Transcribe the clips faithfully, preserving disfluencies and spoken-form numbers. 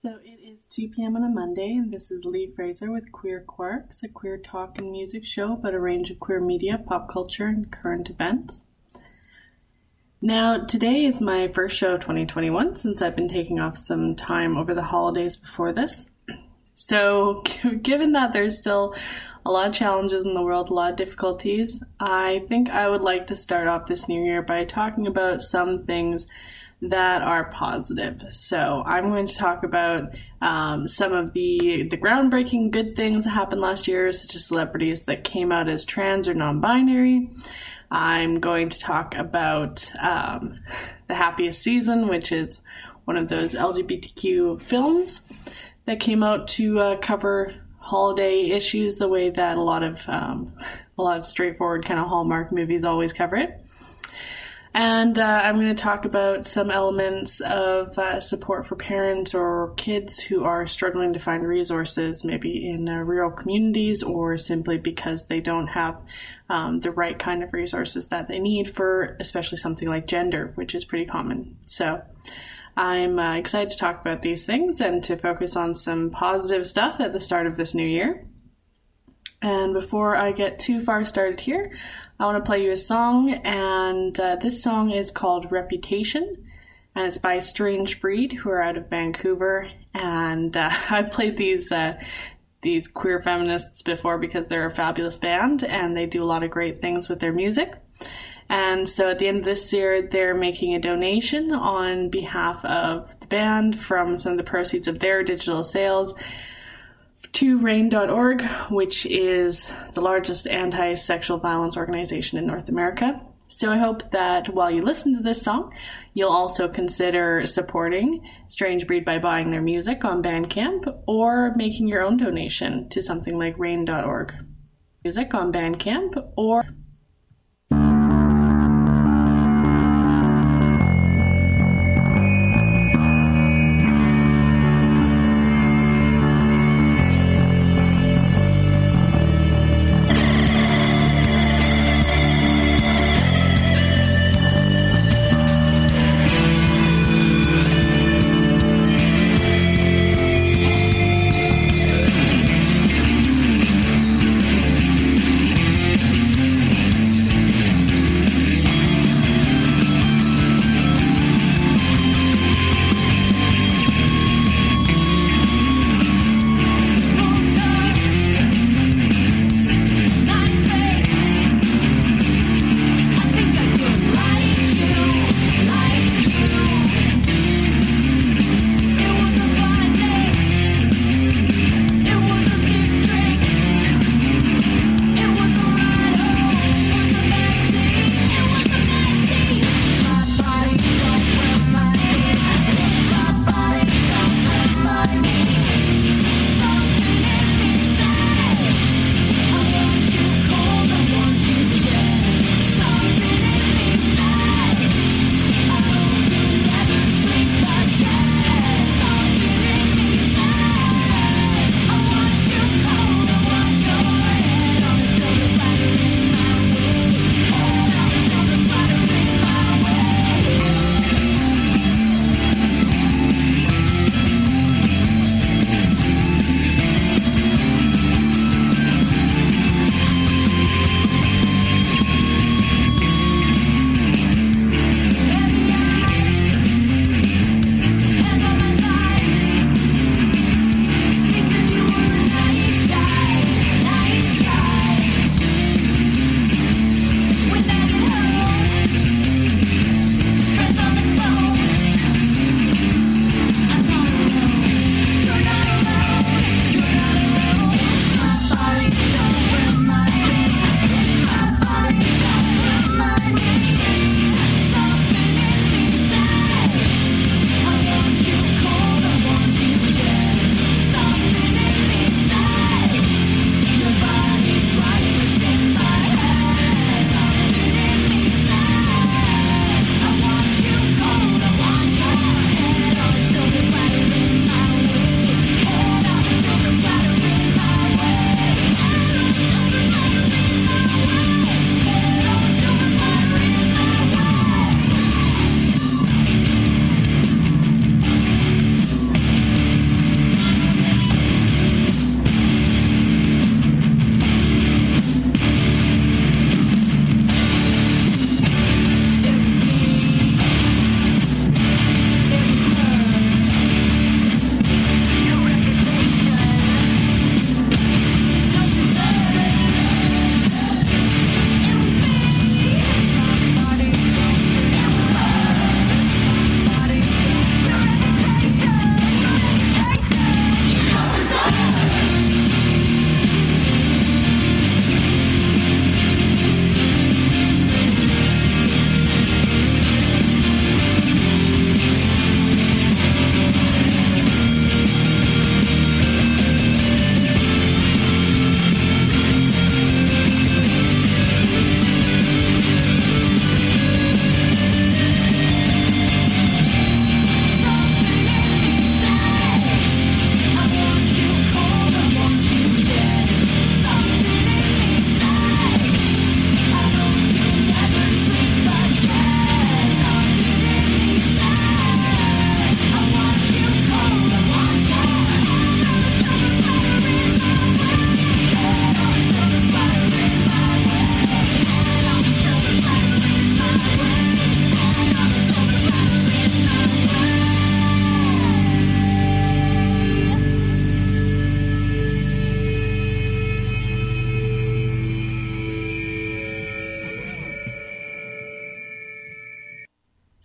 So it is two p.m. on a Monday, and this is Lee Fraser with Queer Quarks, a queer talk and music show about a range of queer media, pop culture, and current events. Now, today is my first show of twenty twenty-one, since I've been taking off some time over the holidays before this. So, given that there's still a lot of challenges in the world, a lot of difficulties, I think I would like to start off this new year by talking about some things that are positive. So I'm going to talk about um, some of the, the groundbreaking good things that happened last year, such as celebrities that came out as trans or non-binary. I'm going to talk about um, The Happiest Season, which is one of those L G B T Q films that came out to uh, cover holiday issues the way that a lot of um, a lot of straightforward kind of Hallmark movies always cover it. And uh, I'm going to talk about some elements of uh, support for parents or kids who are struggling to find resources, maybe in uh, rural communities or simply because they don't have um, the right kind of resources that they need for especially something like gender, which is pretty common. So I'm uh, excited to talk about these things and to focus on some positive stuff at the start of this new year. And before I get too far started here, I want to play you a song, and uh, this song is called Reputation, and it's by Strange Breed, who are out of Vancouver, and uh, I've played these uh, these queer feminists before because they're a fabulous band, and they do a lot of great things with their music. And so at the end of this year, they're making a donation on behalf of the band from some of the proceeds of their digital sales to RAINN dot org, which is the largest anti-sexual violence organization in North America. So I hope that while you listen to this song, you'll also consider supporting Strange Breed by buying their music on Bandcamp or making your own donation to something like RAINN dot org. Music on Bandcamp or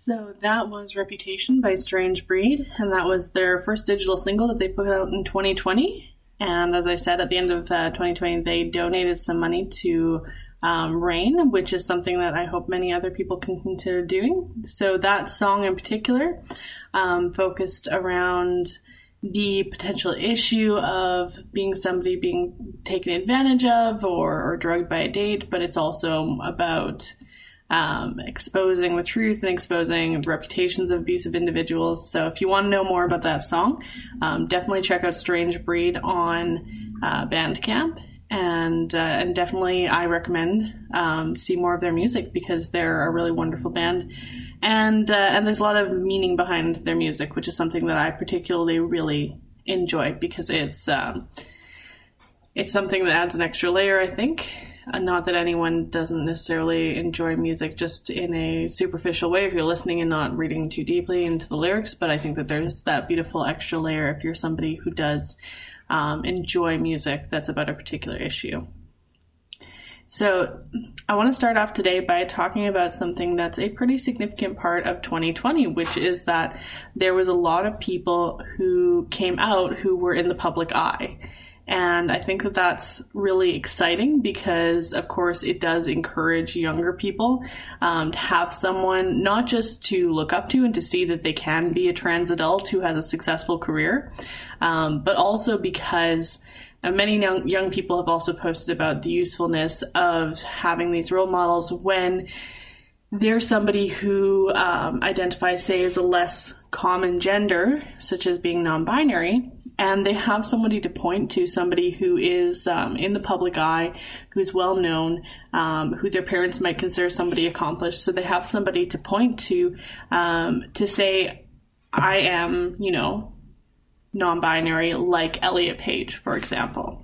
So that was Reputation by Strange Breed, and that was their first digital single that they put out in twenty twenty. And as I said, at the end of uh, twenty twenty, they donated some money to um, RAINN, which is something that I hope many other people can consider doing. So that song in particular um, focused around the potential issue of being somebody being taken advantage of or, or drugged by a date, but it's also about Um, exposing the truth and exposing the reputations of abusive individuals. So if you want to know more about that song, um, definitely check out Strange Breed on uh, Bandcamp. And, uh, and definitely I recommend um, see more of their music because they're a really wonderful band. And, uh, and there's a lot of meaning behind their music, which is something that I particularly really enjoy because it's, um, it's something that adds an extra layer, I think. Uh, not that anyone doesn't necessarily enjoy music just in a superficial way if you're listening and not reading too deeply into the lyrics, but I think that there's that beautiful extra layer if you're somebody who does um, enjoy music that's about a particular issue. So I want to start off today by talking about something that's a pretty significant part of twenty twenty, which is that there was a lot of people who came out who were in the public eye. And I think that that's really exciting because, of course, it does encourage younger people um, to have someone not just to look up to and to see that they can be a trans adult who has a successful career, um, but also because uh, many young, young people have also posted about the usefulness of having these role models when there's somebody who um, identifies, say, as a less common gender, such as being non-binary, and they have somebody to point to, somebody who is um, in the public eye, who's well known, um, who their parents might consider somebody accomplished. So they have somebody to point to, um, to say, I am, you know, non-binary, like Elliot Page, for example.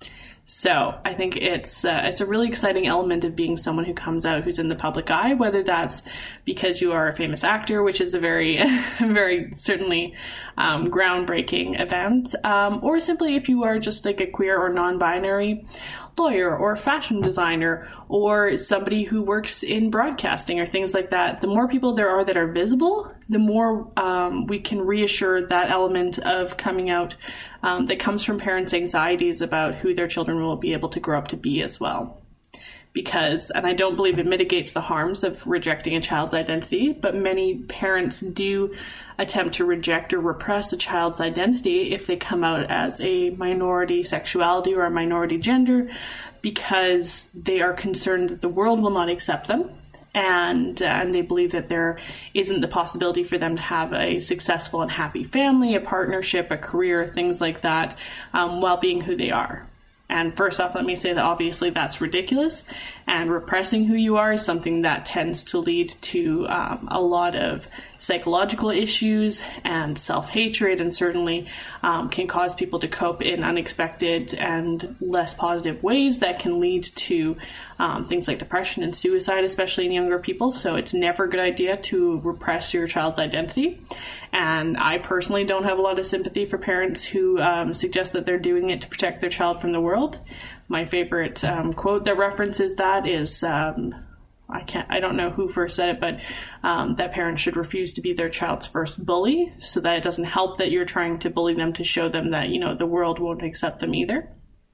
So I think it's uh, it's a really exciting element of being someone who comes out who's in the public eye, whether that's because you are a famous actor, which is a very, very certainly um, groundbreaking event, um, or simply if you are just like a queer or non-binary lawyer or fashion designer or somebody who works in broadcasting or things like that. The more people there are that are visible, the more um, we can reassure that element of coming out um, that comes from parents' anxieties about who their children will be able to grow up to be as well. Because, and I don't believe it mitigates the harms of rejecting a child's identity, but many parents do attempt to reject or repress a child's identity if they come out as a minority sexuality or a minority gender because they are concerned that the world will not accept them. And, uh, and they believe that there isn't the possibility for them to have a successful and happy family, a partnership, a career, things like that, um, while being who they are. And first off, let me say that obviously that's ridiculous, and repressing who you are is something that tends to lead to um, a lot of psychological issues and self-hatred, and certainly um, can cause people to cope in unexpected and less positive ways that can lead to um, things like depression and suicide, especially in younger people. So it's never a good idea to repress your child's identity. And I personally don't have a lot of sympathy for parents who um, suggest that they're doing it to protect their child from the world. My favorite um, quote that references that is, um, I can't, I don't know who first said it, but um, that parents should refuse to be their child's first bully, so that it doesn't help that you're trying to bully them to show them that, you know, the world won't accept them either.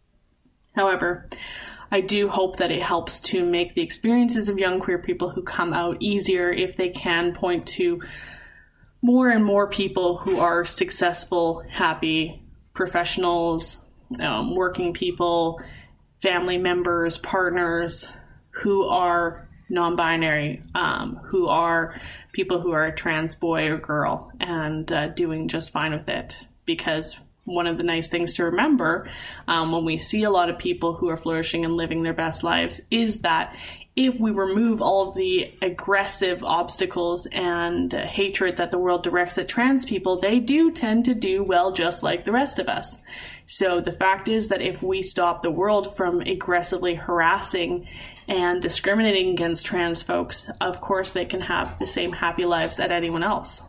However, I do hope that it helps to make the experiences of young queer people who come out easier if they can point to more and more people who are successful, happy professionals, um, working people, family members, partners who are non-binary, um, who are people who are a trans boy or girl and uh, doing just fine with it. Because one of the nice things to remember um, when we see a lot of people who are flourishing and living their best lives is that if we remove all of the aggressive obstacles and uh, hatred that the world directs at trans people, they do tend to do well just like the rest of us. So the fact is that if we stop the world from aggressively harassing and discriminating against trans folks, of course they can have the same happy lives as anyone else.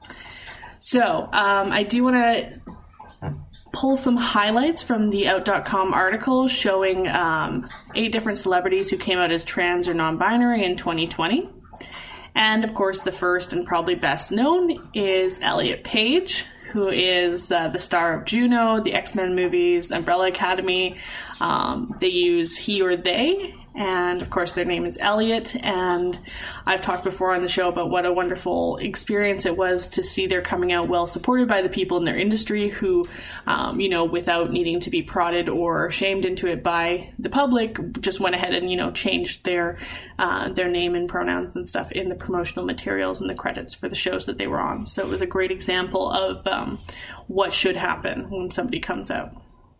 So um, I do want to pull some highlights from the out dot com article showing um, eight different celebrities who came out as trans or non-binary in twenty twenty. And of course, the first and probably best known is Elliot Page, who is uh, the star of Juno, the X-Men movies, Umbrella Academy. Um, they use he or they, and of course their name is Elliot. And I've talked before on the show about what a wonderful experience it was to see their coming out well supported by the people in their industry who, um, you know, without needing to be prodded or shamed into it by the public, just went ahead and, you know, changed their uh, their name and pronouns and stuff in the promotional materials and the credits for the shows that they were on. So it was a great example of um, what should happen when somebody comes out.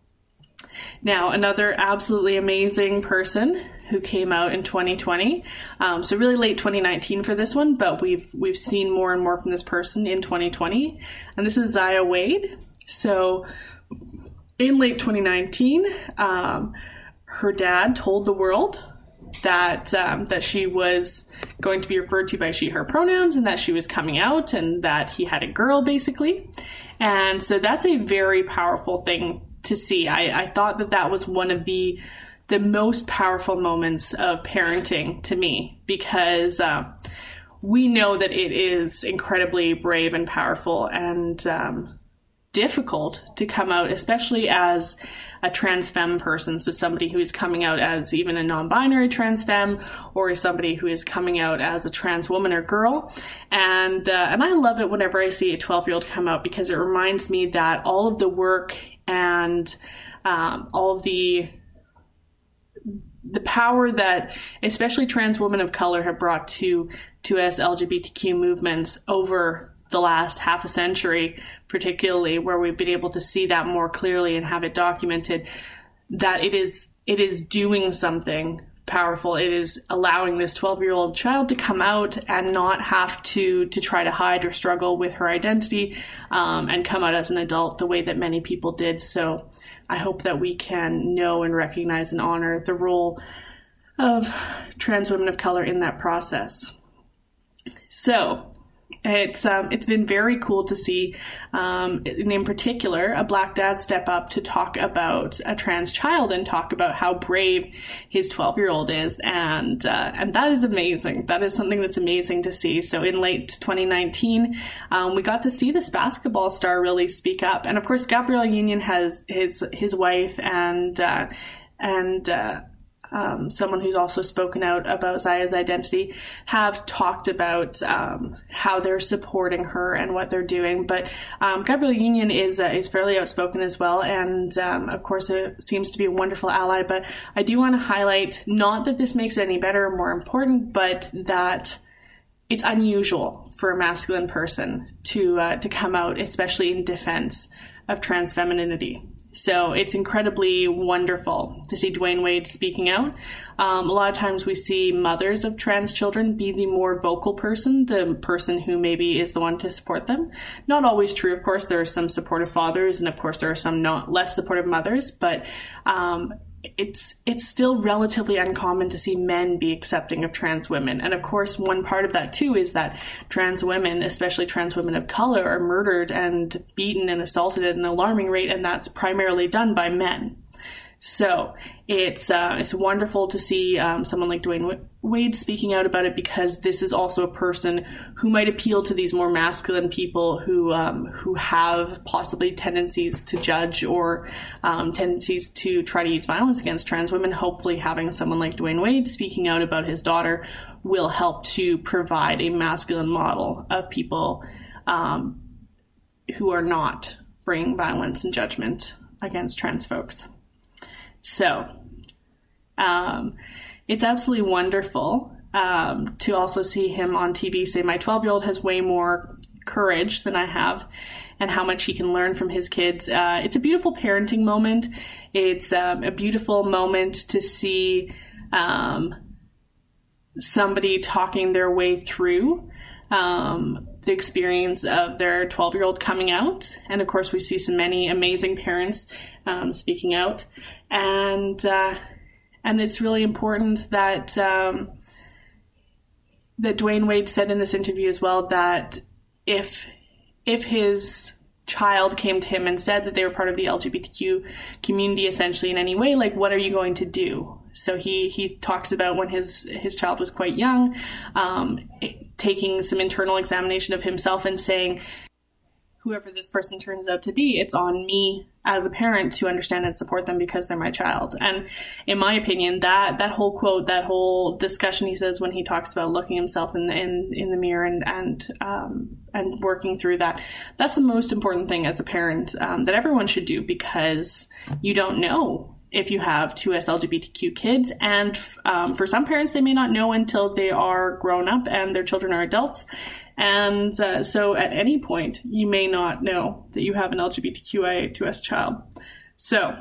Now, another absolutely amazing person who came out in twenty twenty, um, so really late twenty nineteen for this one, but we've we've seen more and more from this person in twenty twenty, and this is Zaya Wade. So in late twenty nineteen, um, her dad told the world that um, that she was going to be referred to by she, her pronouns, and that she was coming out, and that he had a girl, basically. And so that's a very powerful thing to see. I, I thought that that was one of the the most powerful moments of parenting to me, because uh, we know that it is incredibly brave and powerful and um, difficult to come out, especially as a trans femme person. So somebody who is coming out as even a non-binary trans femme, or somebody who is coming out as a trans woman or girl. And uh, and I love it whenever I see a twelve-year-old come out, because it reminds me that all of the work and um, all of the the power that especially trans women of color have brought to to us L G B T Q movements over the last half a century, particularly, where we've been able to see that more clearly and have it documented, that it is it is doing something powerful. It is allowing this twelve-year-old child to come out and not have to to try to hide or struggle with her identity, um, and come out as an adult the way that many people did. So I hope that we can know and recognize and honor the role of trans women of color in that process. So It's um, it's been very cool to see, um, in particular, a Black dad step up to talk about a trans child and talk about how brave his twelve-year-old is, and uh, and that is amazing. That is something that's amazing to see. So in late twenty nineteen, um, we got to see this basketball star really speak up, and of course, Gabrielle Union has his his wife and uh, and. Uh, Um, someone who's also spoken out about Zaya's identity, have talked about um, how they're supporting her and what they're doing. But um, Gabrielle Union is uh, is fairly outspoken as well, and um, of course it seems to be a wonderful ally. But I do want to highlight, not that this makes it any better or more important, but that it's unusual for a masculine person to uh, to come out, especially in defense of trans femininity. So it's incredibly wonderful to see Dwayne Wade speaking out. Um, a lot of times we see mothers of trans children be the more vocal person, the person who maybe is the one to support them. Not always true, of course. There are some supportive fathers, and of course there are some not less supportive mothers, but um, it's it's still relatively uncommon to see men be accepting of trans women. And of course, one part of that too is that trans women, especially trans women of color, are murdered and beaten and assaulted at an alarming rate, and that's primarily done by men. So it's uh, it's wonderful to see um, someone like Dwayne Wade speaking out about it, because this is also a person who might appeal to these more masculine people who um, who have possibly tendencies to judge or um, tendencies to try to use violence against trans women. Hopefully having someone like Dwayne Wade speaking out about his daughter will help to provide a masculine model of people um, who are not bringing violence and judgment against trans folks. So um, it's absolutely wonderful um, to also see him on T V say, my twelve-year-old has way more courage than I have, and how much he can learn from his kids. Uh, it's a beautiful parenting moment. It's um, a beautiful moment to see um, somebody talking their way through um, the experience of their twelve-year-old coming out. And of course, we see so many amazing parents um, speaking out. And uh, and it's really important that um, that Dwayne Wade said in this interview as well, that if if his child came to him and said that they were part of the L G B T Q community essentially in any way, like, what are you going to do? So he he talks about when his his child was quite young, um, taking some internal examination of himself and saying, whoever this person turns out to be, it's on me as a parent to understand and support them because they're my child. And in my opinion, that that whole quote, that whole discussion he says when he talks about looking himself in the, in, in the mirror and and um, and working through that, that's the most important thing as a parent um, that everyone should do, because you don't know if you have two S L G B T Q kids. And um, for some parents, they may not know until they are grown up and their children are adults. And uh, so at any point, you may not know that you have an L G B T Q I A two S child. So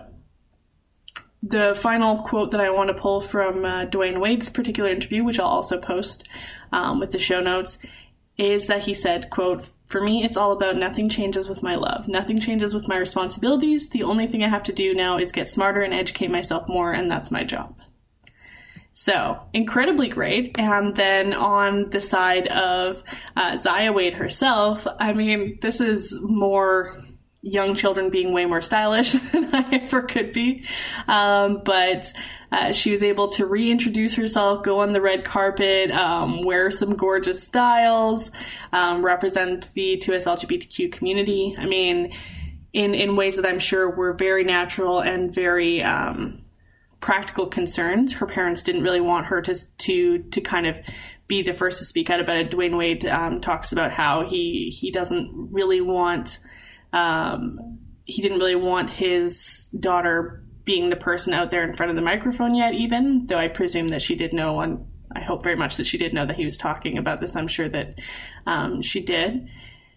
the final quote that I want to pull from uh, Dwayne Wade's particular interview, which I'll also post um, with the show notes, is that he said, quote, "For me, it's all about nothing changes with my love. Nothing changes with my responsibilities. The only thing I have to do now is get smarter and educate myself more, and that's my job." So, incredibly great. And then on the side of uh, Zaya Wade herself, I mean, this is more young children being way more stylish than I ever could be. Um, but uh, she was able to reintroduce herself, go on the red carpet, um, wear some gorgeous styles, um, represent the two S L G B T Q community. I mean, in, in ways that I'm sure were very natural and very um, practical concerns. Her parents didn't really want her to to to kind of be the first to speak out about it. Dwayne Wade um, talks about how he he doesn't really want um, he didn't really want his daughter being the person out there in front of the microphone yet, even though I presume that she did know, and I hope very much that she did know that he was talking about this. I'm sure that um, she did.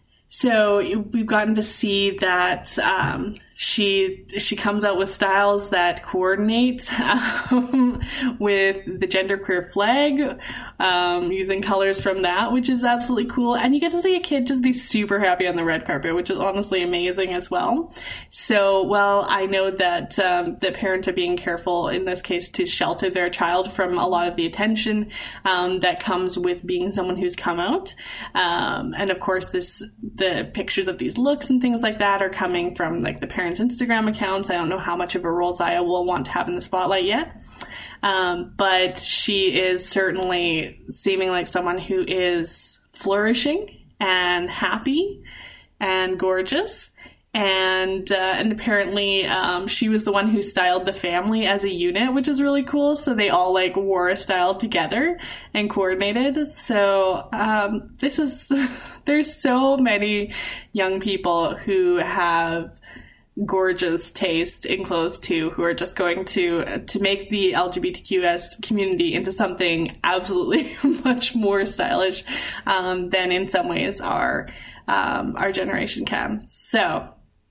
So we've gotten to see that um, she she comes out with styles that coordinate um, with the genderqueer flag, um, using colors from that, which is absolutely cool. And you get to see a kid just be super happy on the red carpet, which is honestly amazing as well. So, well, I know that um, the parents are being careful in this case to shelter their child from a lot of the attention um, that comes with being someone who's come out. Um, and of course, this the pictures of these looks and things like that are coming from like the parents' Instagram accounts. I don't know how much of a role Zaya will want to have in the spotlight yet. Um, but she is certainly seeming like someone who is flourishing and happy and gorgeous. And uh, and apparently um, she was the one who styled the family as a unit, which is really cool. So they all like wore a style together and coordinated. So um, this is, there's so many young people who have gorgeous taste in clothes too, who are just going to to make the L G B T Q S community into something absolutely much more stylish um, than in some ways our um, our generation can. So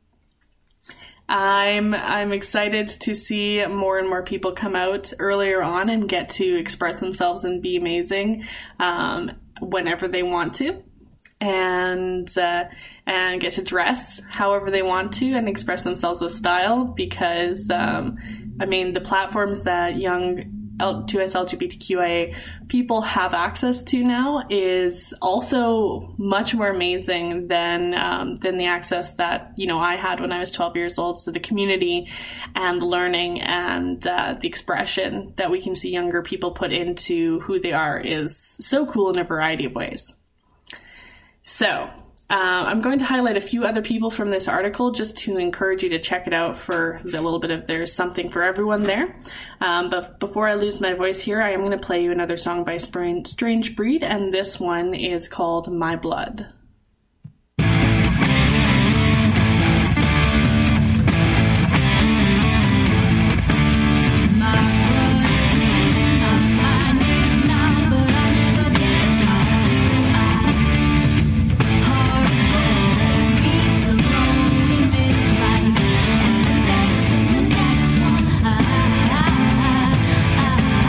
I'm I'm excited to see more and more people come out earlier on and get to express themselves and be amazing um, whenever they want to. And uh, and get to dress however they want to and express themselves with style, because um, I mean the platforms that young two S L G B T Q I A people have access to now is also much more amazing than um, than the access that you know I had when I was twelve years old. So the community and the learning and uh, the expression that we can see younger people put into who they are is so cool in a variety of ways. So uh, I'm going to highlight a few other people from this article just to encourage you to check it out for the little bit of there's something for everyone there. Um, but before I lose my voice here, I am going to play you another song by Strange Breed, and this one is called My Blood.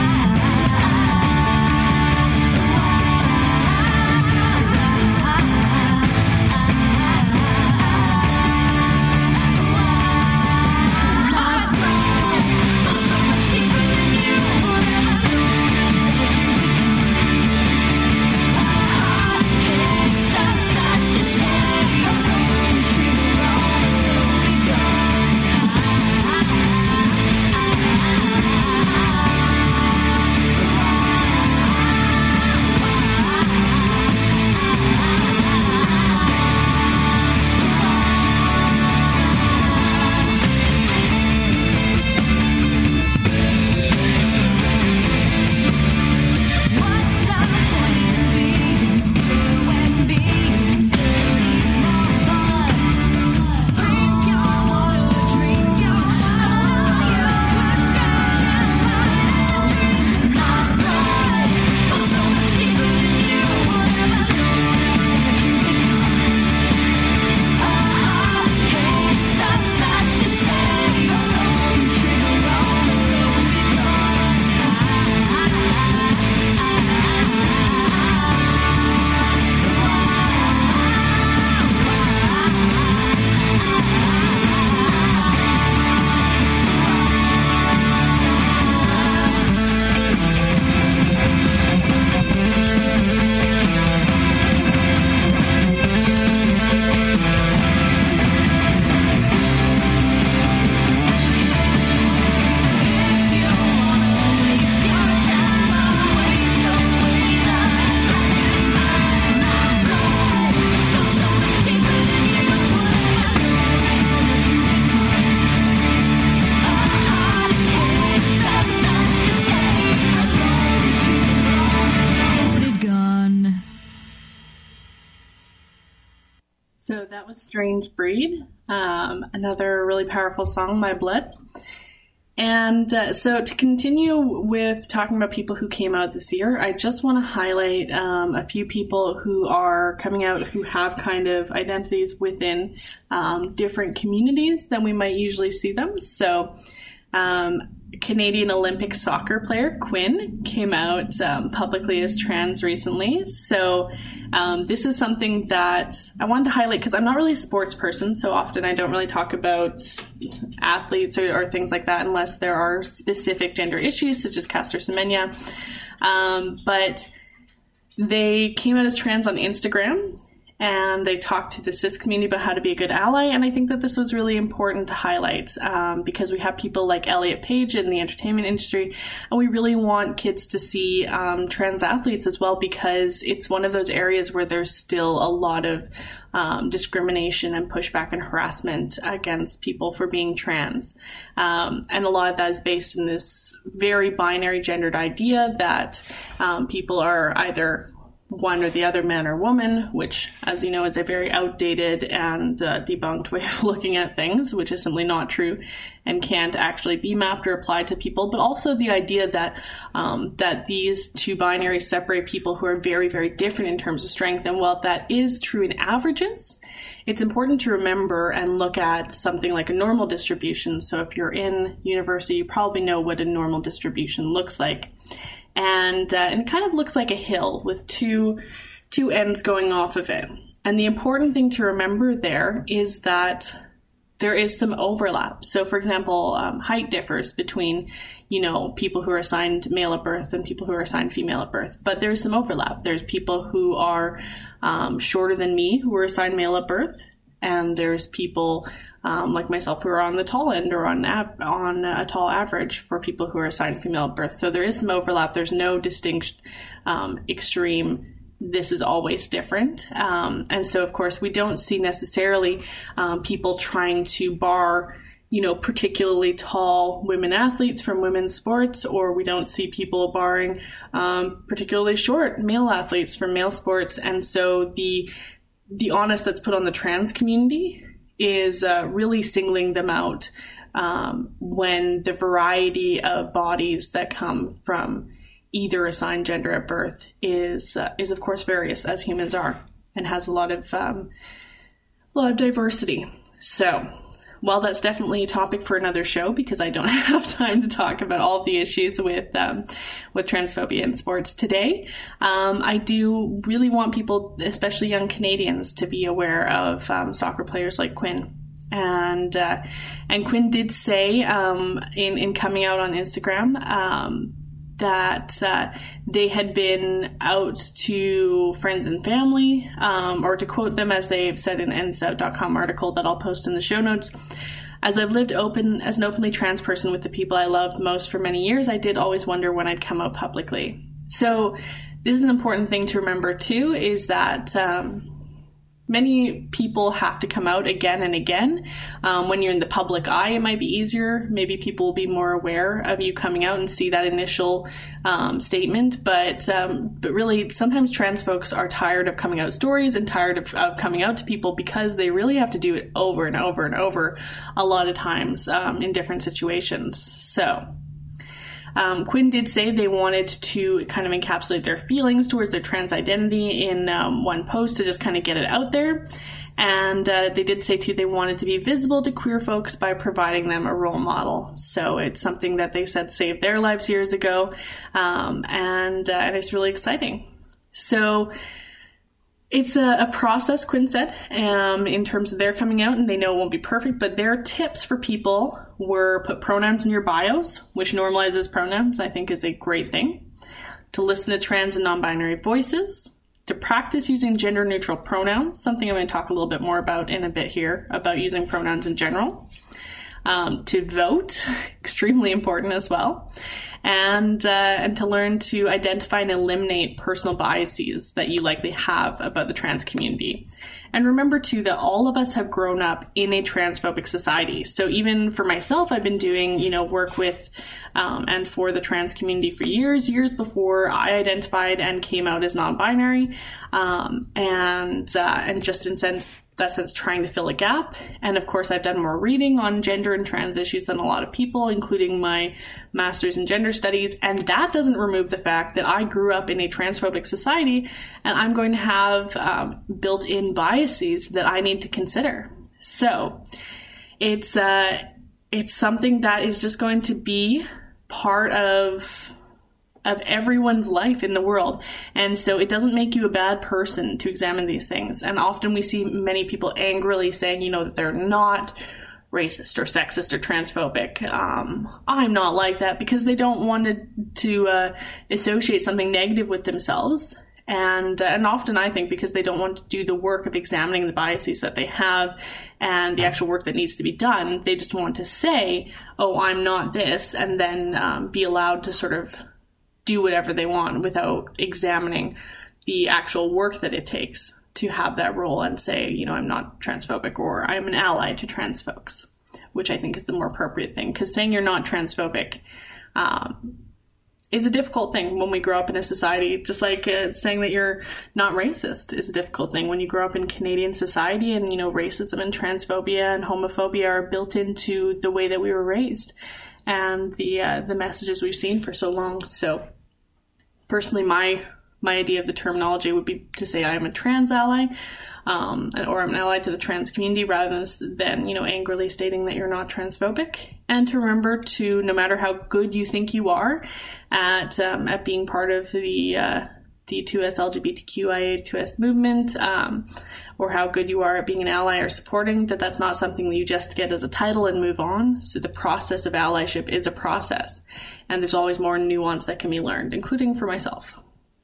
Ah that was Strange Breed, um, another really powerful song, My Blood. And uh, so to continue with talking about people who came out this year, I just want to highlight um, a few people who are coming out who have kind of identities within um, different communities than we might usually see them. So um, Canadian Olympic soccer player Quinn came out um, publicly as trans recently. So um, this is something that I wanted to highlight because I'm not really a sports person, so often I don't really talk about athletes or, or things like that unless there are specific gender issues, such as Caster Semenya. Um, but they came out as trans on Instagram, and they talked to the cis community about how to be a good ally. And I think that this was really important to highlight um, because we have people like Elliot Page in the entertainment industry, and we really want kids to see um, trans athletes as well, because it's one of those areas where there's still a lot of um, discrimination and pushback and harassment against people for being trans. Um, and a lot of that is based in this very binary gendered idea that um, people are either one or the other, man or woman, which, as you know, is a very outdated and uh, debunked way of looking at things, which is simply not true and can't actually be mapped or applied to people. But also the idea that um, that these two binaries separate people who are very, very different in terms of strength. And while that is true in averages, it's important to remember and look at something like a normal distribution. So if you're in university, you probably know what a normal distribution looks like. And, uh, and it kind of looks like a hill with two two ends going off of it. And the important thing to remember there is that there is some overlap. So, for example, um, height differs between, you know, people who are assigned male at birth and people who are assigned female at birth. But there's some overlap. There's people who are um, shorter than me who are assigned male at birth, and there's people Um, like myself, who are on the tall end or on ab- on a tall average for people who are assigned female at birth. So there is some overlap. There's no distinct um, extreme, this is always different. Um, and so, of course, we don't see necessarily um, people trying to bar, you know, particularly tall women athletes from women's sports, or we don't see people barring um, particularly short male athletes from male sports. And so the the onus that's put on the trans community is uh, really singling them out um, when the variety of bodies that come from either assigned gender at birth is, uh, is of course, various, as humans are, and has a lot of um, a lot of diversity. So, while that's definitely a topic for another show, because I don't have time to talk about all the issues with um, with transphobia in sports today, um, I do really want people, especially young Canadians, to be aware of um, soccer players like Quinn. And uh, and Quinn did say um, in, in coming out on Instagram um, that uh, they had been out to friends and family, um, or to quote them as they've said in N S O U dot com article that I'll post in the show notes, "As I've lived open as an openly trans person with the people I loved most for many years, I did always wonder when I'd come out publicly." So this is an important thing to remember too, is that um, many people have to come out again and again. Um, when you're in the public eye, it might be easier. Maybe people will be more aware of you coming out and see that initial um, statement. But um, but really, sometimes trans folks are tired of coming out stories and tired of, of coming out to people because they really have to do it over and over and over a lot of times um, in different situations. So Um, Quinn did say they wanted to kind of encapsulate their feelings towards their trans identity in um, one post to just kind of get it out there. And uh, they did say, too, they wanted to be visible to queer folks by providing them a role model. So it's something that they said saved their lives years ago. Um, and, uh, and it's really exciting. So it's a, a process, Quinn said, um, in terms of their coming out, and they know it won't be perfect, but their tips for people were put pronouns in your bios, which normalizes pronouns, I think is a great thing. To listen to trans and non-binary voices. To practice using gender-neutral pronouns, something I'm going to talk a little bit more about in a bit here, about using pronouns in general. Um, to vote, extremely important as well. And uh, and to learn to identify and eliminate personal biases that you likely have about the trans community. And remember, too, that all of us have grown up in a transphobic society. So even for myself, I've been doing, you know, work with um, and for the trans community for years, years before I identified and came out as non-binary. Um, and uh, and just in sense that sense trying to fill a gap. And of course, I've done more reading on gender and trans issues than a lot of people, including my master's in gender studies. And that doesn't remove the fact that I grew up in a transphobic society, and I'm going to have um, built-in biases that I need to consider. So it's uh, it's something that is just going to be part of of everyone's life in the world. And so it doesn't make you a bad person to examine these things. And often we see many people angrily saying, you know, that they're not racist or sexist or transphobic. Um, I'm not like that, because they don't want to, to uh, associate something negative with themselves. And, uh, and often I think because they don't want to do the work of examining the biases that they have and the actual work that needs to be done, they just want to say, oh, I'm not this, and then um, be allowed to sort of do whatever they want without examining the actual work that it takes to have that role and say, you know, I'm not transphobic, or I'm an ally to trans folks, which I think is the more appropriate thing. Because saying you're not transphobic um, is a difficult thing when we grow up in a society, just like uh, saying that you're not racist is a difficult thing when you grow up in Canadian society, and, you know, racism and transphobia and homophobia are built into the way that we were raised and the uh, the messages we've seen for so long. So personally, my my idea of the terminology would be to say I am a trans ally, um, or I'm an ally to the trans community, rather than, than, you know, angrily stating that you're not transphobic. And to remember to, no matter how good you think you are at um, at being part of the uh, the two S L G B T Q I A two S movement, um, or how good you are at being an ally or supporting, that that's not something that you just get as a title and move on. So the process of allyship is a process, and there's always more nuance that can be learned, including for myself.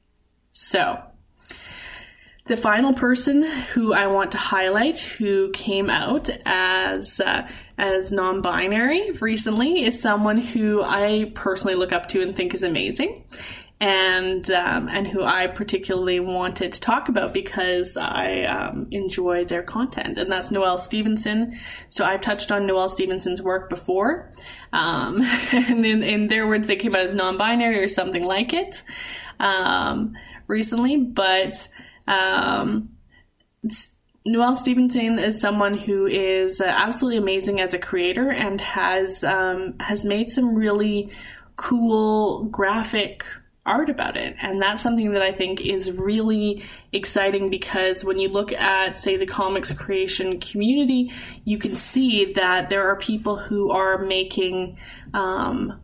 So the final person who I want to highlight who came out as uh, as non-binary recently is someone who I personally look up to and think is amazing, and um, and who I particularly wanted to talk about because I um, enjoy their content, and that's Noelle Stevenson. So I've touched on Noelle Stevenson's work before, um, and in, in their words, they came out as non-binary or something like it um, recently, but um, Noelle Stevenson is someone who is uh, absolutely amazing as a creator, and has um, has made some really cool graphic art about it. And that's something that I think is really exciting, because when you look at, say, the comics creation community, you can see that there are people who are making um,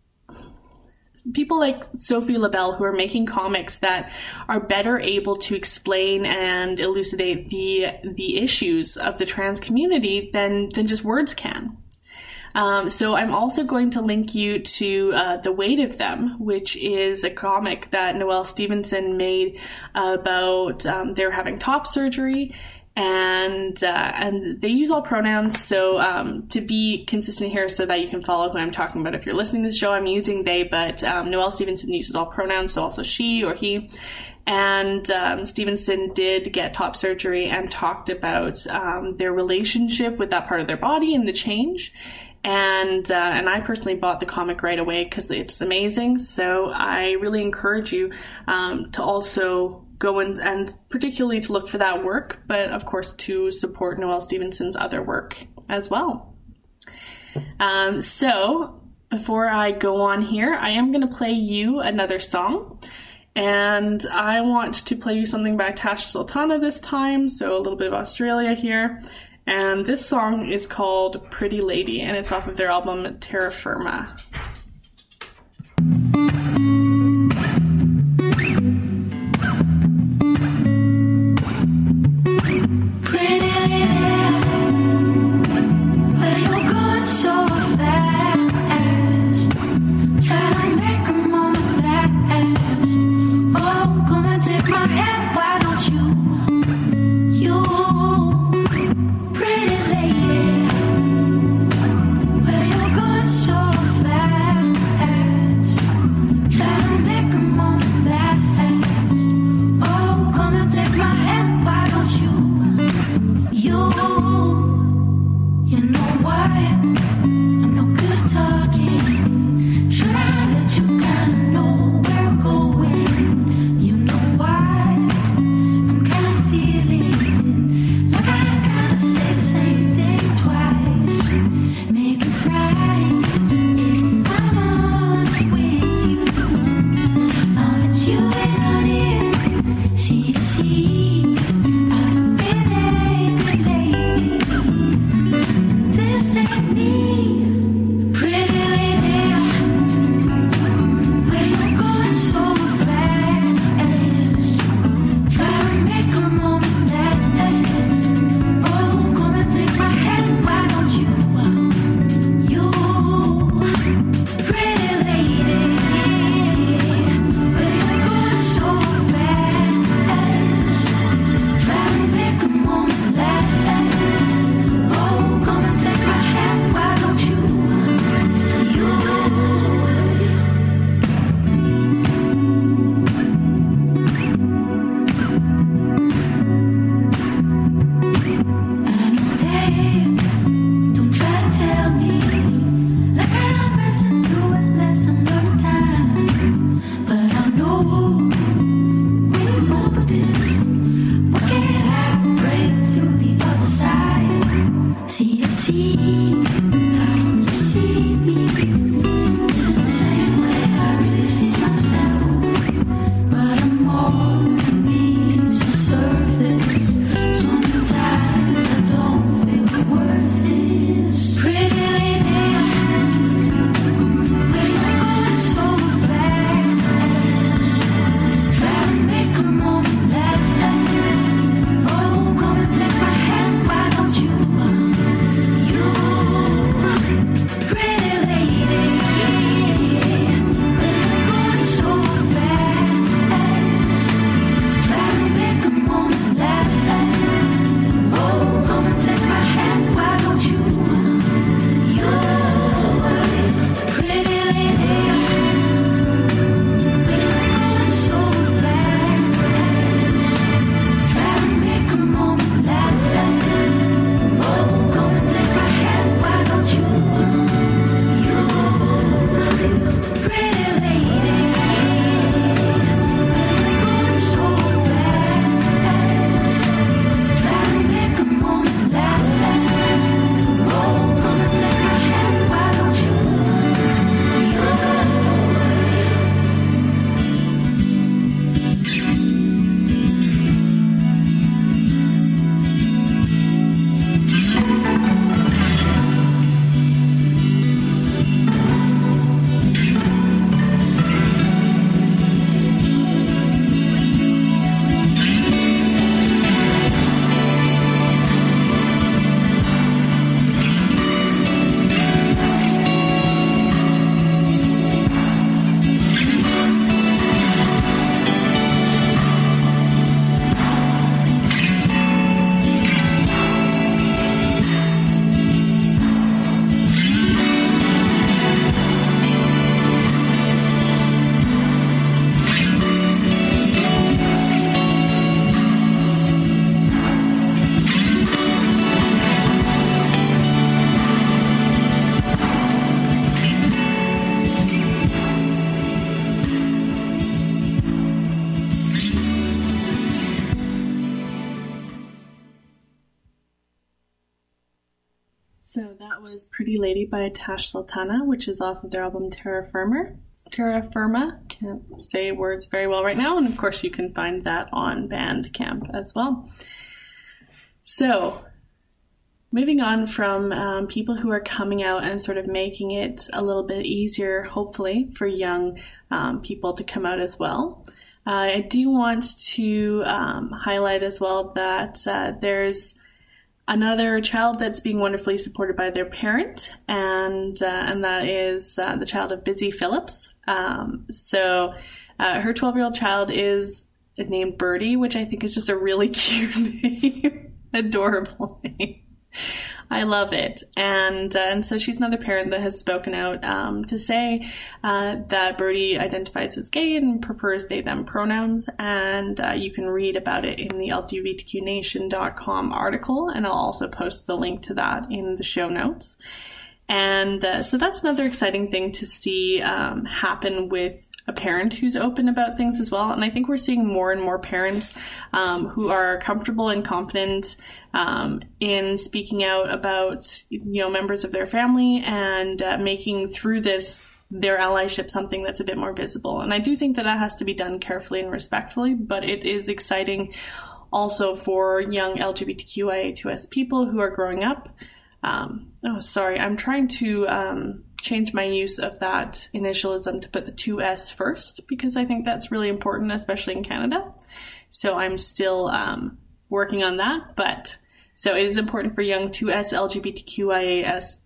people like Sophie Labelle who are making comics that are better able to explain and elucidate the the issues of the trans community than than just words can. Um, so I'm also going to link you to uh, The Weight of Them, which is a comic that Noelle Stevenson made about um, they're having top surgery, and uh, and they use all pronouns. So um, to be consistent here, so that you can follow who I'm talking about. If you're listening to this show, I'm using they, but um, Noelle Stevenson uses all pronouns, so also she or he. And um, Stevenson did get top surgery and talked about um, their relationship with that part of their body and the change. And uh, and I personally bought the comic right away because it's amazing. So I really encourage you um, to also go in, and particularly to look for that work, but of course to support Noelle Stevenson's other work as well. Um, so before I go on here, I am going to play you another song. And I want to play you something by Tash Sultana this time, so a little bit of Australia here. And this song is called Pretty Lady, and it's off of their album Terra Firma. Fast. was Pretty Lady by Tash Sultana, which is off of their album Terra Firma. Terra Firma, can't say words very well right now, and of course you can find that on Bandcamp as well. So, moving on from um, people who are coming out and sort of making it a little bit easier, hopefully, for young um, people to come out as well. Uh, I do want to um, highlight as well that uh, there's another child that's being wonderfully supported by their parent, and uh, and that is uh, the child of Busy Phillips. Um, so uh, her twelve-year-old child is named Birdie, which I think is just a really cute name, adorable name. I love it. And uh, and so she's another parent that has spoken out um, to say uh, that Birdie identifies as gay and prefers they, them pronouns. And uh, you can read about it in the L G B T Q nation dot com article. And I'll also post the link to that in the show notes. And uh, so that's another exciting thing to see um, happen with a parent who's open about things as well. And I think we're seeing more and more parents um, who are comfortable and confident um, in speaking out about, you know, members of their family and uh, making through this their allyship something that's a bit more visible. And I do think that that has to be done carefully and respectfully, but it is exciting also for young L G B T Q I A two S people who are growing up. Um, oh, sorry, I'm trying to um, change my use of that initialism to put the two S first, because I think that's really important, especially in Canada. So I'm still um, working on that. But so it is important for young two S L G B T Q I A S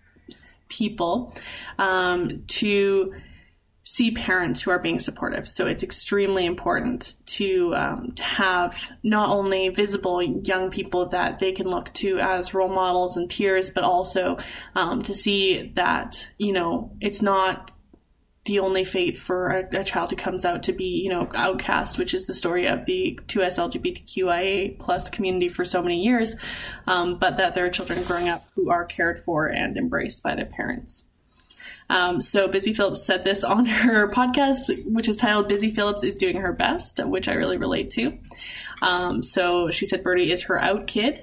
people um, to see parents who are being supportive. So it's extremely important to um, to have not only visible young people that they can look to as role models and peers, but also um, to see that, you know, it's not the only fate for a, a child who comes out to be, you know, outcast, which is the story of the two S L G B T Q I A plus community for so many years, um, but that there are children growing up who are cared for and embraced by their parents. Um, so Busy Phillips said this on her podcast, which is titled Busy Phillips is Doing Her Best, which I really relate to. Um, so she said Birdie is her out kid,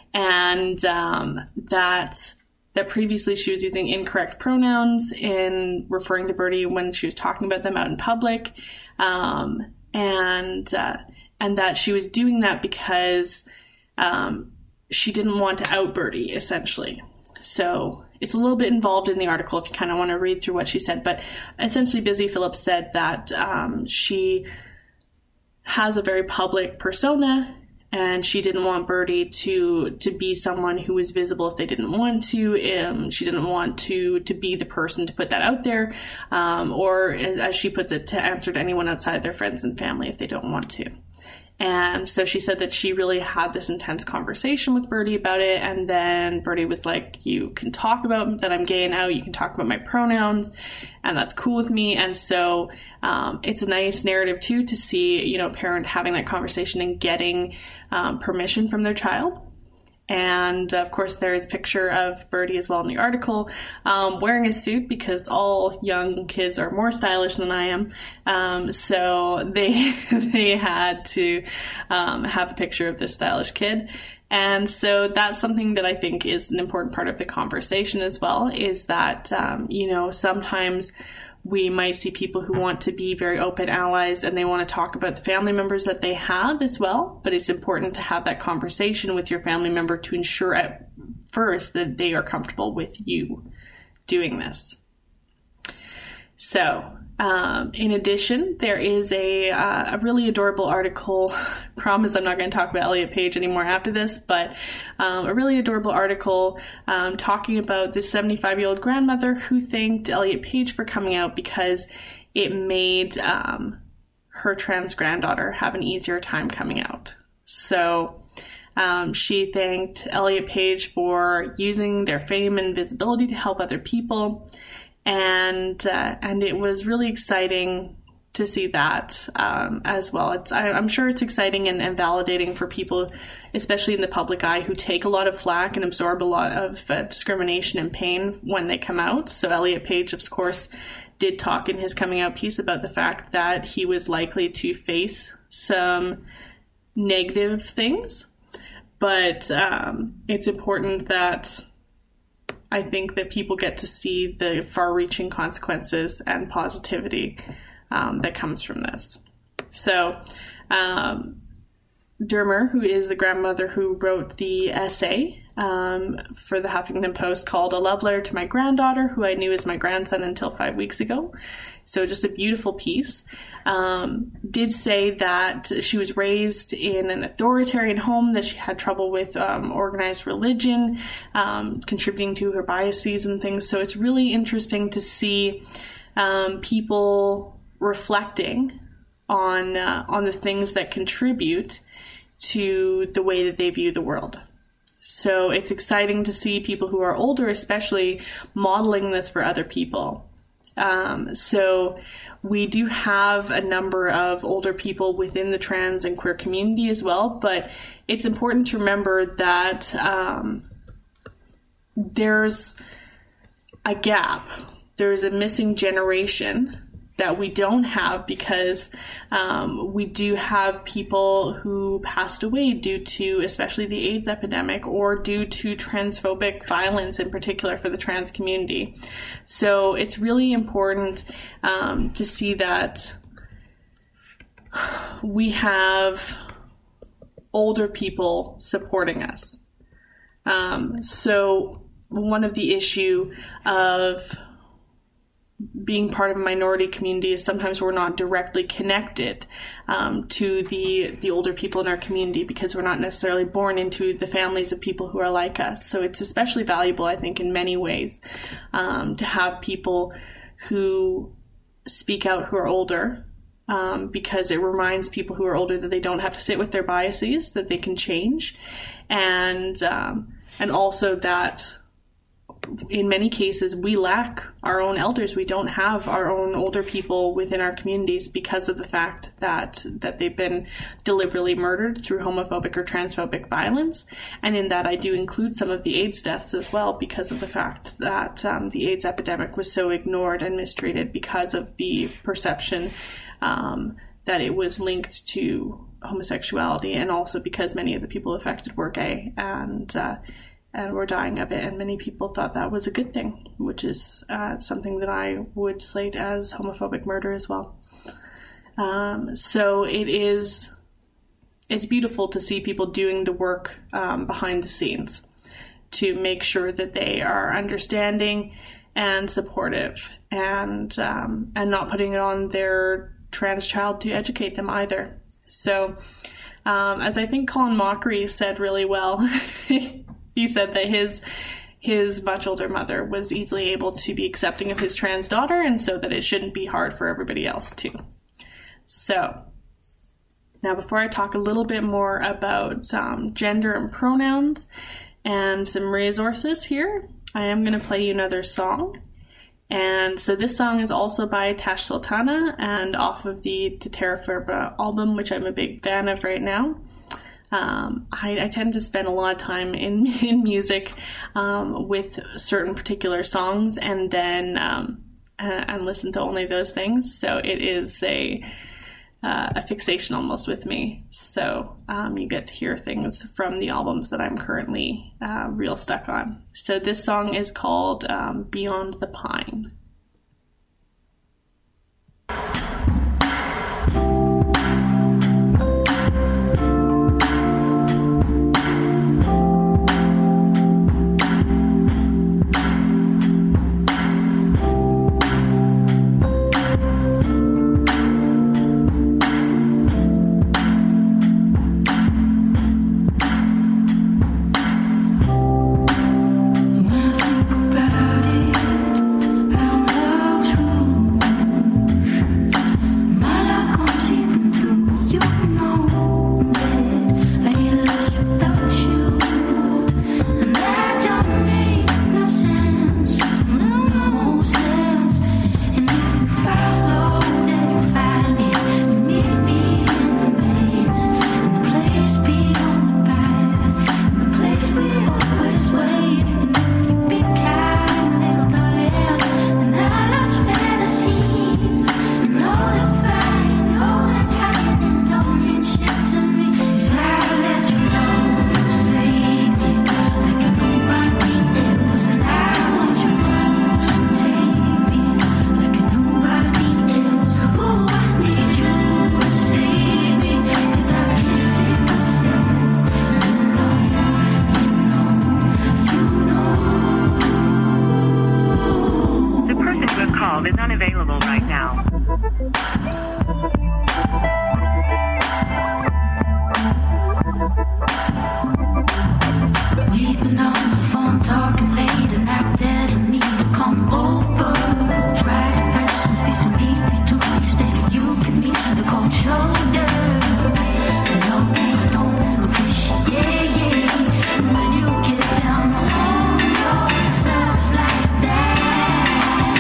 and um, that that previously she was using incorrect pronouns in referring to Birdie when she was talking about them out in public, um, and uh, and that she was doing that because um, she didn't want to out Birdie, essentially. So it's a little bit involved in the article if you kind of want to read through what she said. But essentially, Busy Phillips said that um, she has a very public persona, and she didn't want Birdie to to be someone who was visible if they didn't want to. Um, she didn't want to to be the person to put that out there, um, or as she puts it, to answer to anyone outside their friends and family if they don't want to. And so she said that she really had this intense conversation with Birdie about it. And then Birdie was like, you can talk about that I'm gay now. You can talk about my pronouns, and that's cool with me. And so um, it's a nice narrative, too, to see, you know, a parent having that conversation and getting um, permission from their child. And of course, there is a picture of Birdie as well in the article, um, wearing a suit, because all young kids are more stylish than I am. Um, so they they had to um, have a picture of this stylish kid. And so that's something that I think is an important part of the conversation as well, is that, um, you know, sometimes we might see people who want to be very open allies and they want to talk about the family members that they have as well. But it's important to have that conversation with your family member to ensure at first that they are comfortable with you doing this. So, um, in addition, there is a, uh, a really adorable article. Promise I'm not going to talk about Elliot Page anymore after this, but um, a really adorable article um, talking about this seventy-five-year-old grandmother who thanked Elliot Page for coming out because it made um, her trans granddaughter have an easier time coming out. So um, she thanked Elliot Page for using their fame and visibility to help other people. And uh, and it was really exciting to see that um, as well. It's I, I'm sure it's exciting and, and validating for people, especially in the public eye, who take a lot of flack and absorb a lot of uh, discrimination and pain when they come out. So Elliot Page, of course, did talk in his coming out piece about the fact that he was likely to face some negative things. But um, it's important that I think that people get to see the far-reaching consequences and positivity um, that comes from this. So, um, Dermer, who is the grandmother who wrote the essay um, for the Huffington Post called A Love Letter to My Granddaughter, who I knew as my grandson until five weeks ago. So just a beautiful piece. Um, did say that she was raised in an authoritarian home, that she had trouble with um, organized religion, um, contributing to her biases and things. So it's really interesting to see um, people reflecting on uh, on the things that contribute to the way that they view the world. So it's exciting to see people who are older, especially, modeling this for other people. Um, so we do have a number of older people within the trans and queer community as well, but it's important to remember that um, there's a gap. There's a missing generation that we don't have because um, we do have people who passed away due to especially the AIDS epidemic or due to transphobic violence in particular for the trans community. So it's really important um, to see that we have older people supporting us. Um, so one of the issue of being part of a minority community is sometimes we're not directly connected um, to the the older people in our community because we're not necessarily born into the families of people who are like us. So it's especially valuable, I think, in many ways um, to have people who speak out who are older um, because it reminds people who are older that they don't have to sit with their biases, that they can change, and um, and also that in many cases, we lack our own elders. We don't have our own older people within our communities because of the fact that that they've been deliberately murdered through homophobic or transphobic violence. And in that, I do include some of the AIDS deaths as well because of the fact that um, the AIDS epidemic was so ignored and mistreated because of the perception um, that it was linked to homosexuality, and also because many of the people affected were gay and uh, and were dying of it, and many people thought that was a good thing, which is uh, something that I would slate as homophobic murder as well. Um, so it is, it's beautiful to see people doing the work um, behind the scenes to make sure that they are understanding and supportive, and um, and not putting it on their trans child to educate them either. So um, as I think Colin Mockery said really well, he said that his his much older mother was easily able to be accepting of his trans daughter, and so that it shouldn't be hard for everybody else too. So now, before I talk a little bit more about um, gender and pronouns and some resources here, I am going to play you another song. And so this song is also by Tash Sultana and off of the Terra Firma album, which I'm a big fan of right now. Um, I, I tend to spend a lot of time in, in music um, with certain particular songs, and then um, and, and listen to only those things. So it is a uh, a fixation almost with me. So um, you get to hear things from the albums that I'm currently uh, real stuck on. So this song is called um, Beyond the Pine. When I think about it, how call is unavailable right now. We've been on the phone talking late and I didn't need to come over. Try to patch some space and leave you to me. Instead you give me the cold shoulder. No, I don't appreciate it when you get down on yourself like that.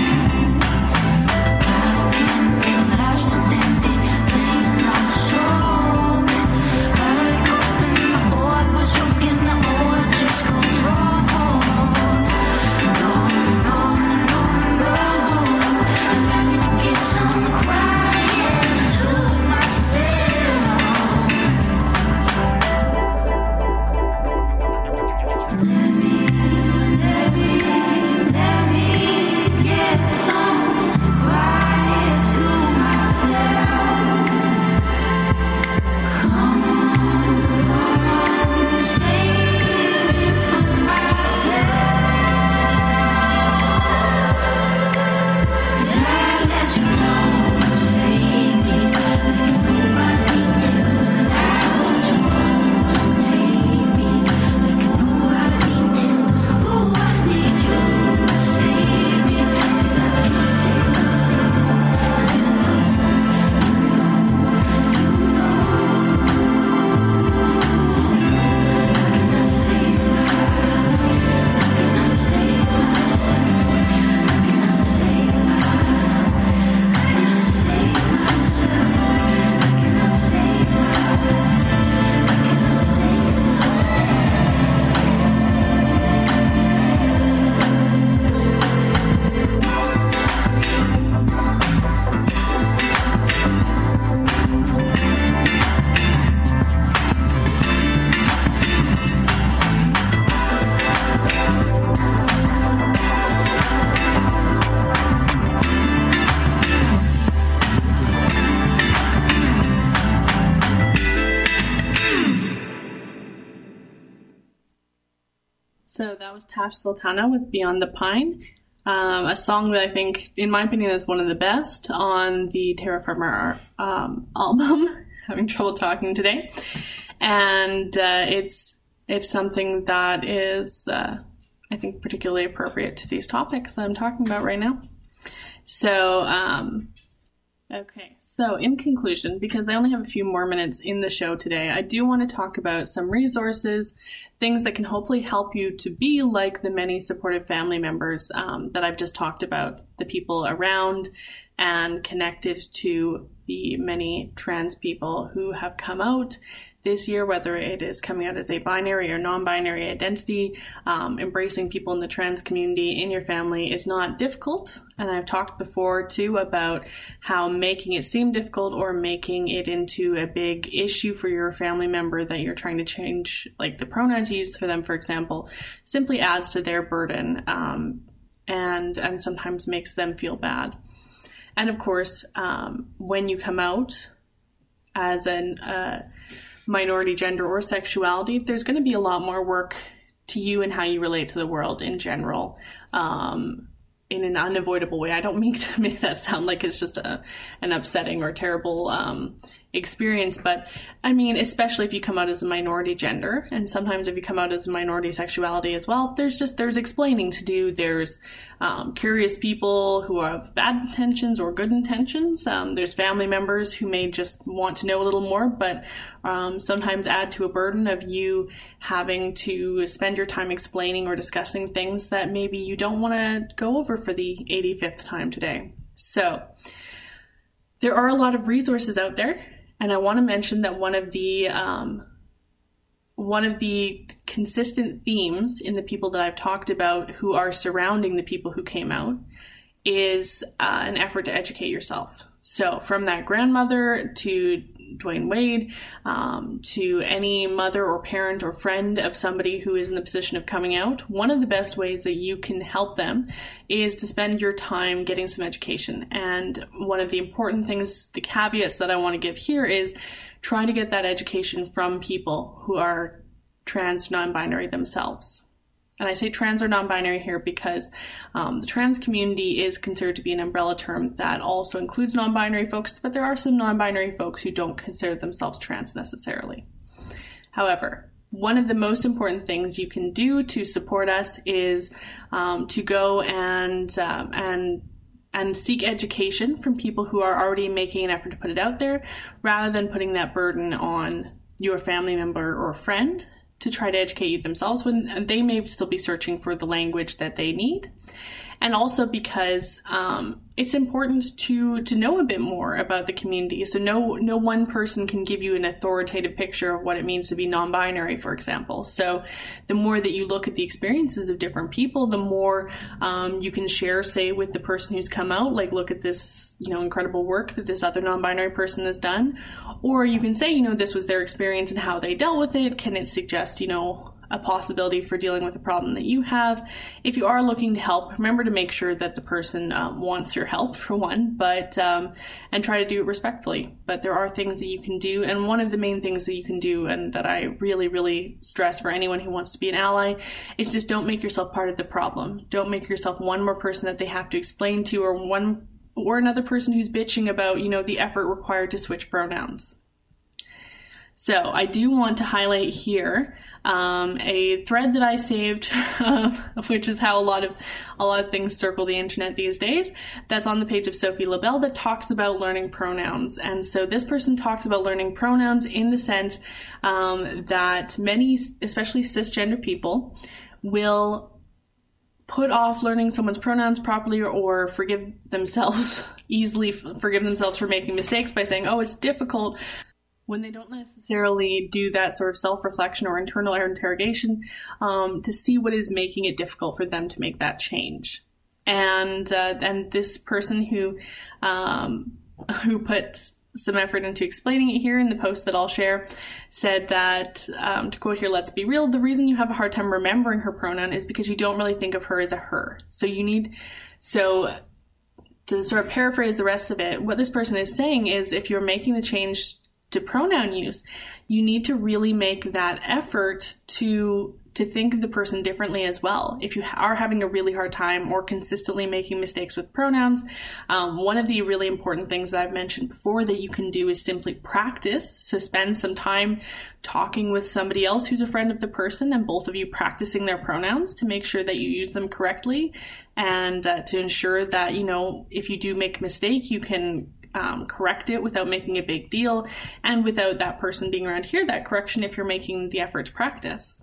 How can they laugh so then they blame my soul? I like hoping my boy was joking, the boy just goes wrong. No, no, no, no. And I need to get some quiet to myself. Let me, let me, let me get some quiet to myself. Come on, come on, save me from myself. 'Cause I let you know you save me like nobody else, and I want you to take me like nobody else. Oh, I need you to save me 'cause I can't save myself. You know, you know, I cannot save myself. I cannot save myself. I cannot save myself. I cannot save myself. I cannot save myself. I cannot save So that was Tash Sultana with Beyond the Pine, um, a song that I think, in my opinion, is one of the best on the Terra Firma um, album. Having trouble talking today. And uh, it's it's something that is, uh, I think, particularly appropriate to these topics that I'm talking about right now. So, um, okay. So in conclusion, because I only have a few more minutes in the show today, I do want to talk about some resources, things that can hopefully help you to be like the many supportive family members um, that I've just talked about, the people around and connected to the many trans people who have come out this year, whether it is coming out as a binary or non-binary identity. Um, embracing people in the trans community in your family is not difficult. And I've talked before too about how making it seem difficult or making it into a big issue for your family member that you're trying to change, like the pronouns used for them, for example, simply adds to their burden um, and, and sometimes makes them feel bad. And of course, um, when you come out as an uh, minority gender or sexuality, there's going to be a lot more work to you and how you relate to the world in general, um, in an unavoidable way. I don't mean to make that sound like it's just a, an upsetting or terrible um, experience, but I mean, especially if you come out as a minority gender, and sometimes if you come out as a minority sexuality as well, there's just, there's explaining to do. There's um, curious people who have bad intentions or good intentions. Um, there's family members who may just want to know a little more, but um, sometimes add to a burden of you having to spend your time explaining or discussing things that maybe you don't want to go over for the eighty-fifth time today. So there are a lot of resources out there. And I want to mention that one of the um, one of the consistent themes in the people that I've talked about who are surrounding the people who came out is uh, an effort to educate yourself. So from that grandmother to Dwayne Wade, um, to any mother or parent or friend of somebody who is in the position of coming out, one of the best ways that you can help them is to spend your time getting some education. And one of the important things, the caveats that I want to give here is try to get that education from people who are trans, non-binary themselves. And I say trans or non-binary here because um, the trans community is considered to be an umbrella term that also includes non-binary folks, but there are some non-binary folks who don't consider themselves trans necessarily. However, one of the most important things you can do to support us is um, to go and um, and and seek education from people who are already making an effort to put it out there, rather than putting that burden on your family member or friend to try to educate you themselves when they may still be searching for the language that they need. And also because um, it's important to to know a bit more about the community. So no no one person can give you an authoritative picture of what it means to be non-binary, for example. So the more that you look at the experiences of different people, the more um, you can share, say, with the person who's come out, like, look at this, you know, incredible work that this other non-binary person has done. Or you can say, you know, this was their experience and how they dealt with it. Can it suggest, you know, a possibility for dealing with a problem that you have? If you are looking to help, remember to make sure that the person um, wants your help, for one, but um, and try to do it respectfully. But there are things that you can do, and one of the main things that you can do, and that I really, really stress for anyone who wants to be an ally, is just don't make yourself part of the problem. Don't make yourself one more person that they have to explain to, or one or another person who's bitching about, you know, the effort required to switch pronouns. So I do want to highlight here um, a thread that I saved, uh, which is how a lot of a lot of things circle the internet these days. That's on the page of Sophie LaBelle that talks about learning pronouns. And so this person talks about learning pronouns in the sense um, that many, especially cisgender people, will put off learning someone's pronouns properly, or, or forgive themselves, easily forgive themselves for making mistakes by saying, oh, it's difficult, when they don't necessarily do that sort of self-reflection or internal interrogation um, to see what is making it difficult for them to make that change. And uh, and this person who um, who put some effort into explaining it here in the post that I'll share said that, um, to quote here, "Let's be real, the reason you have a hard time remembering her pronoun is because you don't really think of her as a her. So you need, so to sort of paraphrase the rest of it, what this person is saying is if you're making the change to pronoun use, you need to really make that effort to to think of the person differently as well. If you are having a really hard time or consistently making mistakes with pronouns, um, one of the really important things that I've mentioned before that you can do is simply practice. So spend some time talking with somebody else who's a friend of the person, and both of you practicing their pronouns to make sure that you use them correctly, and uh, to ensure that, you know, if you do make a mistake, you can Um, correct it without making a big deal, and without that person being around to hear that correction if you're making the effort to practice.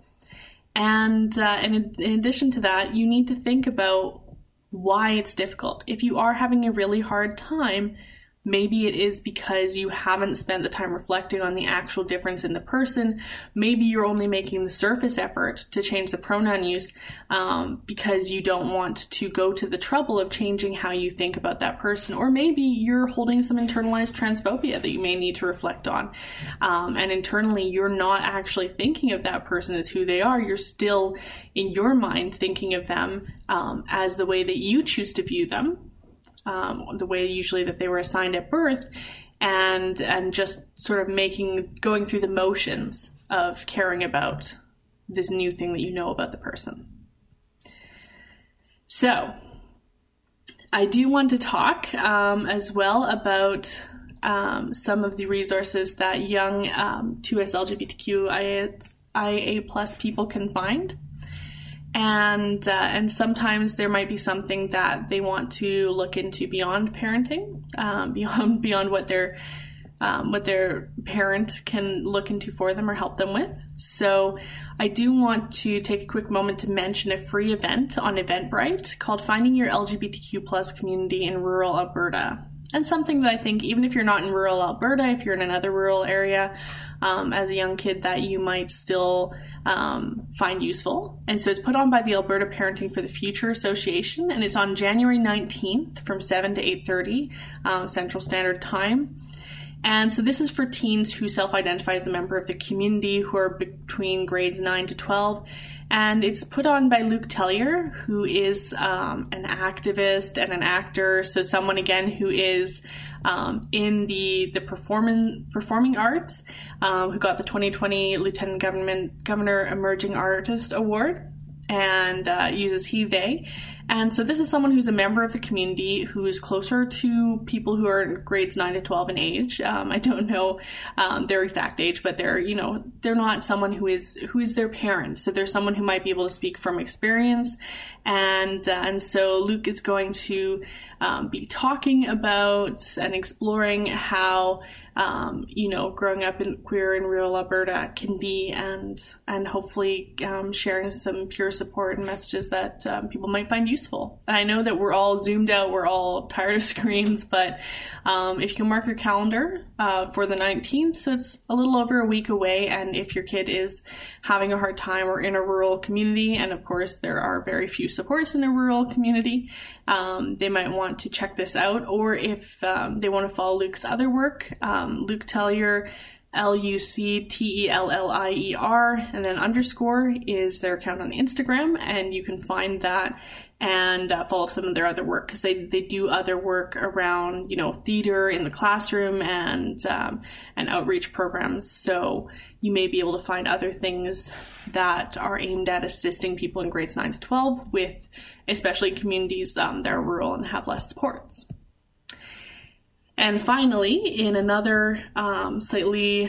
And, uh, and in, in addition to that, you need to think about why it's difficult. If you are having a really hard time, maybe it is because you haven't spent the time reflecting on the actual difference in the person. Maybe you're only making the surface effort to change the pronoun use um, because you don't want to go to the trouble of changing how you think about that person. Or maybe you're holding some internalized transphobia that you may need to reflect on. Um, and internally, you're not actually thinking of that person as who they are. You're still, in your mind, thinking of them um, as the way that you choose to view them. Um, the way usually that they were assigned at birth, and and just sort of making, going through the motions of caring about this new thing that you know about the person. So I do want to talk um, as well about um, some of the resources that young um, two S L G B T Q I A plus people can find. And uh, and sometimes there might be something that they want to look into beyond parenting, um, beyond beyond what their um, what their parent can look into for them or help them with. So I do want to take a quick moment to mention a free event on Eventbrite called Finding Your L G B T Q plus Community in Rural Alberta. And something that I think, even if you're not in rural Alberta, if you're in another rural area, um, as a young kid, that you might still um, find useful. And so it's put on by the Alberta Parenting for the Future Association, and it's on January nineteenth from seven to eight thirty um, Central Standard Time. And so this is for teens who self-identify as a member of the community, who are between grades nine to twelve. And it's put on by Luke Tellier, who is um, an activist and an actor. So someone, again, who is um, in the, the performing, performing arts, um, who got the twenty twenty Lieutenant Government, Governor Emerging Artist Award. and uh, uses he, they. And so this is someone who's a member of the community who is closer to people who are in grades nine to twelve in age. Um, I don't know um, their exact age, but they're, you know, they're not someone who is who is their parent. So they're someone who might be able to speak from experience. And, uh, and so Luke is going to um, be talking about and exploring how, um, you know, growing up in queer in rural Alberta can be, and and hopefully um, sharing some pure support and messages that um, people might find useful. And I know that we're all zoomed out, we're all tired of screens, but um, if you can mark your calendar uh, for the nineteenth, so it's a little over a week away, and if your kid is having a hard time or in a rural community, and of course there are very few supports in a rural community, um, they might want to check this out. Or if um, they want to follow Luke's other work, um, Luke Tellier, L U C T E L L I E R, and then underscore is their account on Instagram, and you can find that and uh, follow some of their other work, because they, they do other work around, you know, theater in the classroom and um, and outreach programs. So you may be able to find other things that are aimed at assisting people in grades nine to twelve with, especially communities um, that are rural and have less supports. And finally, in another um, slightly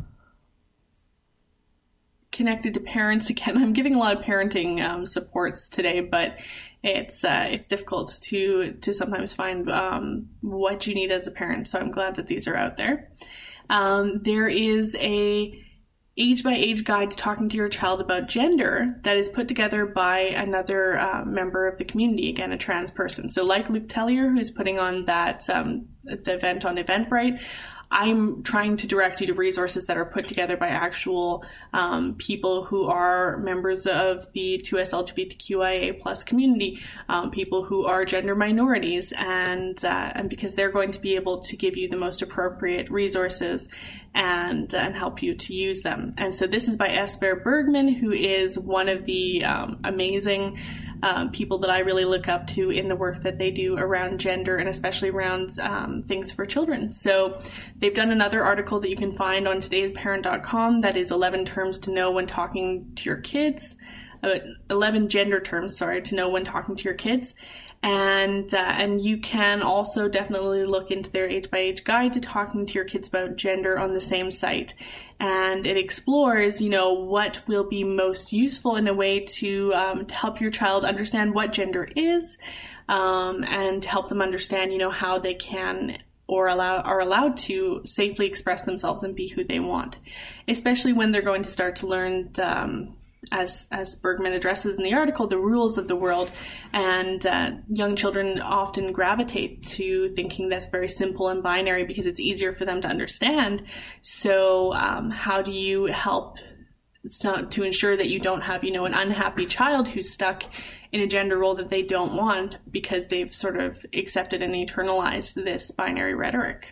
connected to parents, again, I'm giving a lot of parenting um, supports today, but it's uh, it's difficult to to sometimes find um, what you need as a parent. So I'm glad that these are out there. Um, there is a age by age guide to talking to your child about gender that is put together by another uh, member of the community, again, a trans person. So like Luke Tellier, who's putting on that um, the event on Eventbrite, I'm trying to direct you to resources that are put together by actual um, people who are members of the two S L G B T Q I A plus community, um, people who are gender minorities, and uh, and because they're going to be able to give you the most appropriate resources and and help you to use them. And so this is by Esper Bergman, who is one of the um, amazing Um, people that I really look up to in the work that they do around gender, and especially around um, things for children. So they've done another article that you can find on todays parent dot com that is eleven terms to know when talking to your kids, uh, eleven gender terms, sorry, to know when talking to your kids. And uh, and you can also definitely look into their age by age guide to talking to your kids about gender on the same site. And it explores, you know, what will be most useful in a way to, um, to help your child understand what gender is, um, and to help them understand, you know, how they can or allow are allowed to safely express themselves and be who they want, especially when they're going to start to learn the um, as as Bergman addresses in the article, the rules of the world. And uh, young children often gravitate to thinking that's very simple and binary because it's easier for them to understand. So um, how do you help so, to ensure that you don't have, you know, an unhappy child who's stuck in a gender role that they don't want because they've sort of accepted and internalized this binary rhetoric?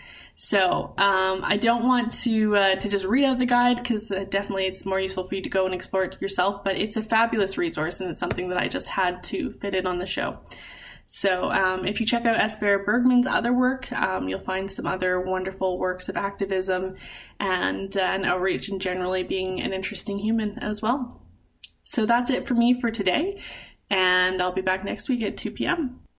So um, I don't want to uh, to just read out the guide, because uh, definitely it's more useful for you to go and explore it yourself, but it's a fabulous resource, and it's something that I just had to fit in on the show. So um, if you check out Esper Bergman's other work, um, you'll find some other wonderful works of activism and, uh, and outreach, and generally being an interesting human as well. So that's it for me for today, and I'll be back next week at two p.m.